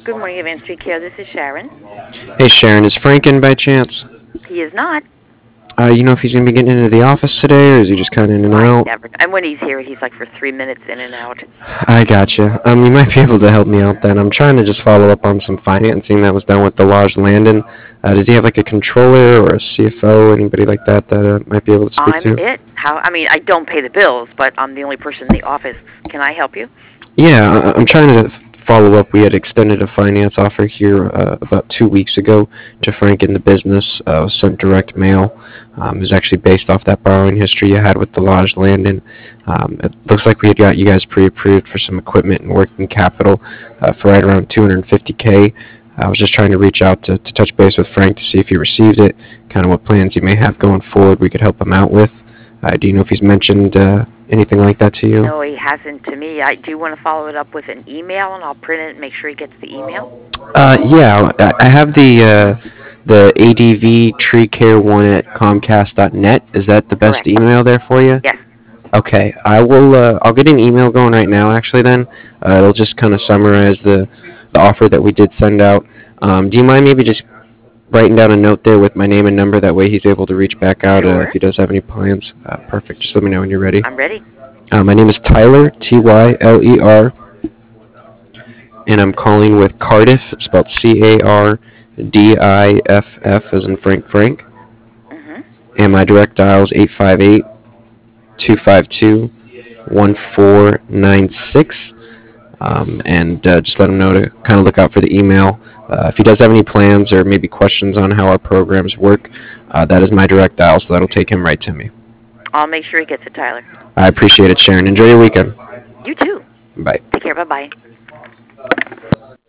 Good morning, Advanced Tree Care. This is Sharon. Hey Sharon, is Frank in by chance? He is not. You know if he's gonna be getting into the office today, or is he just kind of in and I out? never. And when he's here, he's like for 3 minutes in and out. I gotcha. You might be able to help me out then. I'm trying to just follow up on some financing that was done with the Lodge Landon. Does he have like a controller or a CFO, anybody like that that might be able to speak I'm to? it. I don't pay the bills, but I'm the only person in the office. Can I help you? Yeah, I'm trying to follow up. We had extended a finance offer here about 2 weeks ago to Frank in the business. Sent direct mail. It was actually based off that borrowing history you had with the Lodge Landon. It looks like we had got you guys pre-approved for some equipment and working capital for right around 250K. I was just trying to reach out to touch base with Frank to see if he received it, kind of what plans he may have going forward we could help him out with. Do you know if he's mentioned anything like that to you? No, he hasn't to me. I do want to follow it up with an email, and I'll print it and make sure he gets the email. Yeah, I have the ADV tree care one at Comcast.net. Is that the best Correct. email there for you? Yes. Okay, I will. I'll get an email going right now. Actually, then it'll just kind of summarize the offer that we did send out. Do you mind maybe just writing down a note there with my name and number? That way, he's able to reach back out if Sure. he does have any plans. Perfect. Just let me know when you're ready. I'm ready. My name is Tyler, Tyler, and I'm calling with Cardiff. It's spelled Cardiff, as in Frank. Mhm. And my direct dial is 858-252-1496. And just let him know to kind of look out for the email. If he does have any plans or maybe questions on how our programs work, that is my direct dial, so that'll take him right to me. I'll make sure he gets it, Tyler. I appreciate it, Sharon. Enjoy your weekend. You too. Bye. Take care. Bye-bye.